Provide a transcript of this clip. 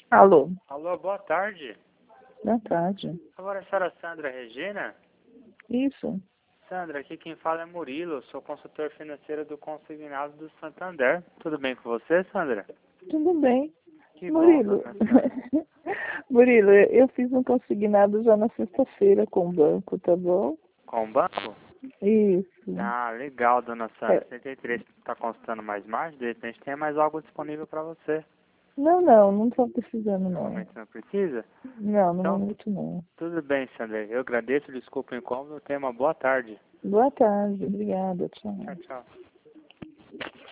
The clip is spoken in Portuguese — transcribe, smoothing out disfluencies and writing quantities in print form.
Alô, Alô, boa tarde. boa tarde. Agora a senhora Sandra Regina? Isso, Sandra, aqui quem fala é Murilo, sou consultor financeiro do Consignado do Santander. Tudo bem com você, Sandra? tudo bem. Que bom, Murilo, dona Sandra. Murilo, eu fiz um consignado já na sexta-feira com o banco, tá bom? Com o banco? Isso. Ah, legal, dona Sandra. É, 73 está constando mais margem, de repente tem mais algo disponível para você. não tô precisando No não. momento não precisa? Não, no Então, momento não. tudo bem, Sandra. Eu agradeço, desculpa o incômodo, tenha uma boa tarde. Boa tarde, obrigada, Tchau, tchau. tchau.